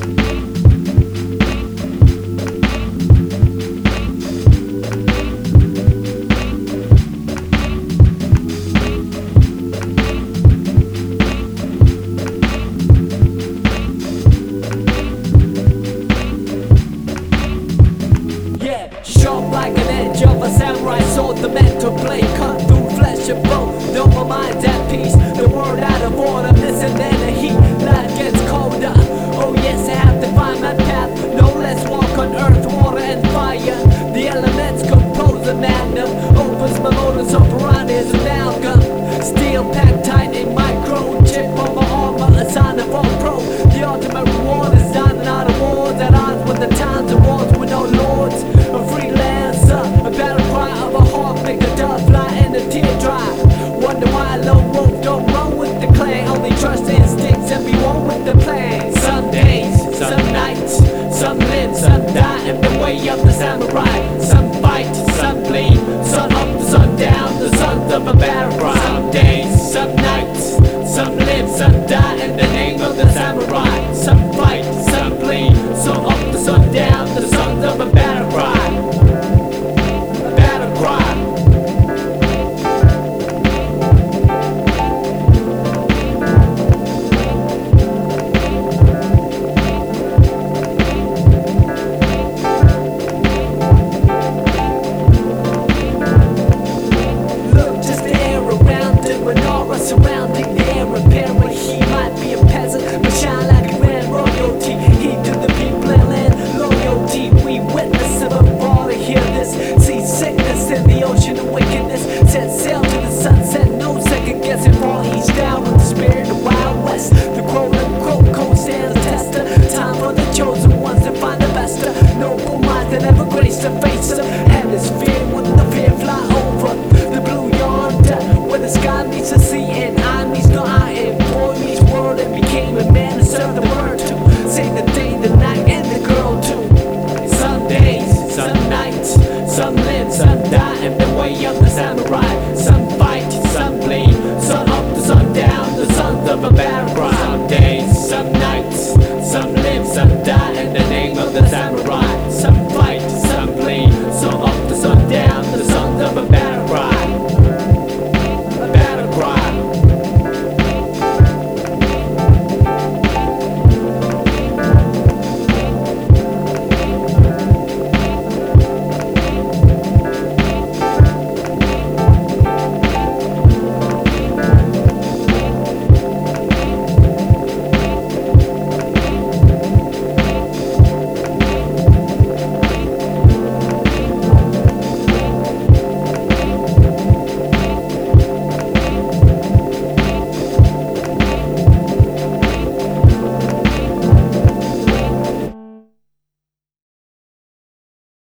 Sharp like an edge of a samurai sword, the mental blade cut through flesh and bone. Though my mind's at peace, the world out of order, missing in the heat, life gets colder. Oh yes, I have to find my path, no less walk on earth, water and fire. The elements compose a magnum, opens my modus operandi is an amalgam. Steel packed tight in micro, chip on my armor, a sign of all pro. The ultimate reward is diamond out of wars, at odds with the times and wars with no lords. A freelancer, a battle cry of a hawk, make a dove fly and a tear dry. Wonder why a lone wolf don't run with the clan, only trust the instincts and be one with the plan. Some days, some nights, some live, some die in the way of the samurai. Some fight, some bleed, sun up, the sun down, the sons of a battle cry. Some days, some nights, some live, some die in the name of the samurai. Some fight, some bleed, sun up, the sun down, the sons of a battle cry. Battle cry. Surrounding the air, repairing. He might be a peasant, but shine like a grand royalty. He to the people and land loyalty. We witness of a bar to hear this. See sickness in the ocean of wickedness. Set sail to the sunset, no second guessing. Fall each down with the spirit of Wild West. The quote-unquote cold stands tester. Time for the chosen ones to find the best. Noble minds that never grace the face of hemisphere with the fear fly over the blue yonder, where the sky meets the sea and I meets no I. And boy meets world and became a man to serve the word to sing the day, the night, and the girl too. Some days, some nights, some live, some die in the way of the samurai. Some fight, some bleed, sun up, the sun down, the sons of a battle cry.